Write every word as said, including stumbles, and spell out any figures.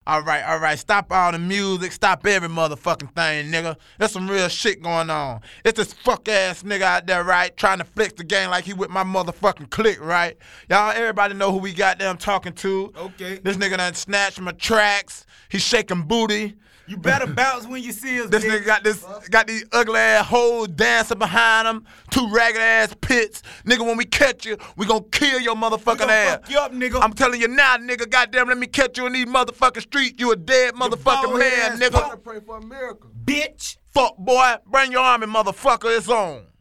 All right, all right, stop all the music, stop every motherfucking thing, nigga. There's some real shit going on. It's this fuck-ass nigga out there, right, trying to flex the game like he with my motherfucking clique, right? Y'all, everybody know who we got them talking to. Okay. This nigga done snatched my tracks. He's shaking booty. You better bounce when you see us, This bitch. nigga got this, got these ugly ass hoes dancing behind him, two ragged ass pits. Nigga, when we catch you, we gonna kill your motherfucking We gonna ass. fuck you up, nigga. I'm telling you now, nigga, goddamn, let me catch you in these motherfucking streets. You a dead motherfucking bald man, head ass nigga. punk. Pray for a miracle. Bitch. Fuck, boy, bring your army, motherfucker, it's on.